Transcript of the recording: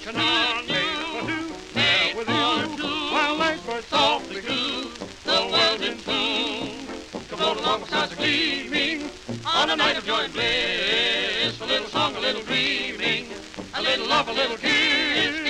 cannot made for two, while night birds softly coo, the world in tune. To float along the stars are gleaming on a night of joy and bliss. A little song, a little dreaming, a little love, a little kiss.